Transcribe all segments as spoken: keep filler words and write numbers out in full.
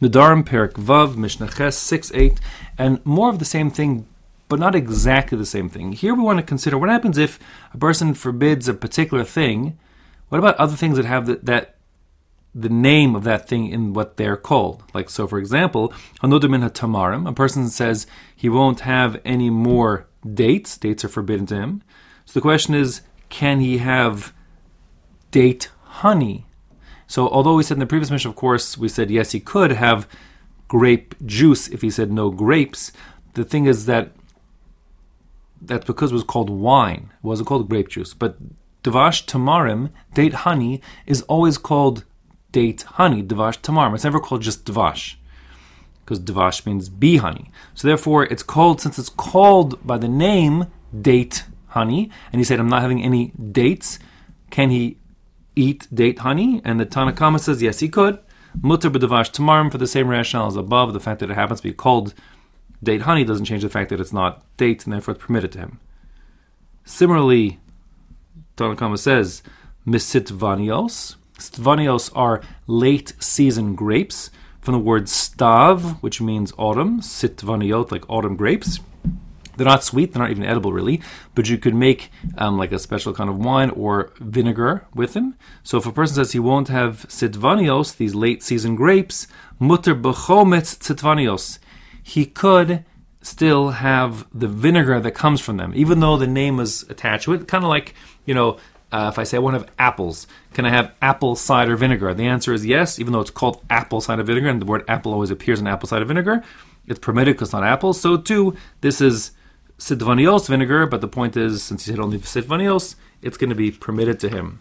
Nedarim Perik Vav Mishnah Ches six eight, and more of the same thing, but not exactly the same thing. Here we want to consider what happens if a person forbids a particular thing. What about other things that have the, that the name of that thing in what they're called? Like, so for example, Hanoder min hatamarim, a person says he won't have any more dates. Dates are forbidden to him. So the question is, can he have date honey? So although we said in the previous Mishnah, of course, we said yes, he could have grape juice if he said no grapes. The thing is that that's because it was called wine. It wasn't called grape juice. But Devash Tamarim, date honey, is always called date honey, Devash Tamarim. It's never called just Devash, because Devash means bee honey. So therefore, it's called, since it's called by the name date honey, and he said, I'm not having any dates, can he eat date honey? And the Tanna Kama says, yes, he could. Mutter b'devash tamarim, for the same rationale as above. The fact that it happens to be called date honey doesn't change the fact that it's not date, and therefore it's permitted to him. Similarly, Tanna Kama says, misitvanios. Stvanios are late season grapes, from the word stav, which means autumn. Sitvaniot, like autumn grapes. They're not sweet, they're not even edible really, but you could make um, like a special kind of wine or vinegar with them. So if a person says he won't have sitvanios, these late season grapes, mutter b'chometz sitvanios, he could still have the vinegar that comes from them, even though the name is attached to it. Kind of like, you know, uh, if I say I want to have apples, can I have apple cider vinegar? The answer is yes, even though it's called apple cider vinegar, and the word apple always appears in apple cider vinegar. It's permitted because it's not apples. So too, this is sitvanios vinegar, but the point is, since he said only sitvanios, it's going to be permitted to him.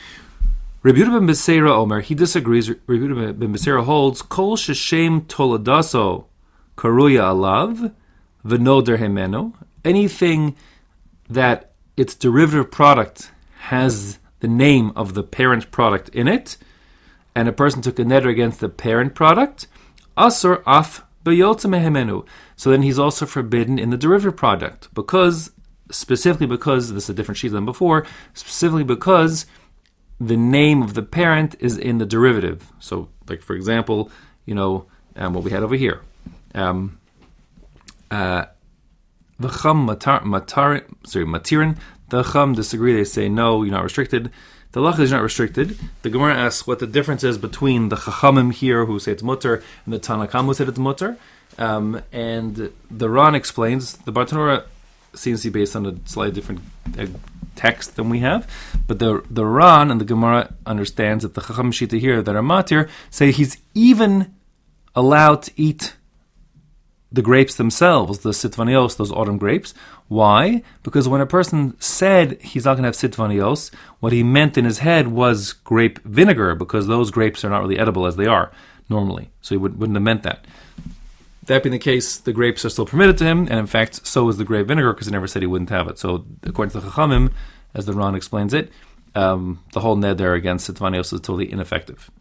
Rabbi Yehuda ben Beseira Omer, he disagrees. Rabbi Yehuda ben Beseira holds, Kol sheshem toladaso karuya alav v'noder hemenu. Anything that its derivative product has the name of the parent product in it, and a person took a neder against the parent product, asur af b'yotze mehemenu. So then he's also forbidden in the derivative product, because, specifically because, this is a different sheet than before, specifically because the name of the parent is in the derivative. So, like for example, you know, um, what we had over here. Um, uh, the Chum matar, matar, sorry, matirin. The Chum disagree, they say, no, you're not restricted. The Lach is not restricted. The Gemara asks what the difference is between the Chachamim here, who say it's mutter, and the Tanna Kama who said it's mutter. Um, and the Ran explains, the Bartanura seems to be based on a slightly different uh, text than we have, but the the Ran and the Gemara understands that the Chacham Shita here that are matir say he's even allowed to eat the grapes themselves, the sitvanios, those autumn grapes. Why? Because when a person said he's not going to have sitvanios, what he meant in his head was grape vinegar, because those grapes are not really edible as they are normally. So he would, wouldn't have meant that. That being the case, the grapes are still permitted to him, and in fact, so is the grape vinegar, because he never said he wouldn't have it. So according to the Chachamim, as the Ran explains it, um, the whole neder against sitvanios is totally ineffective.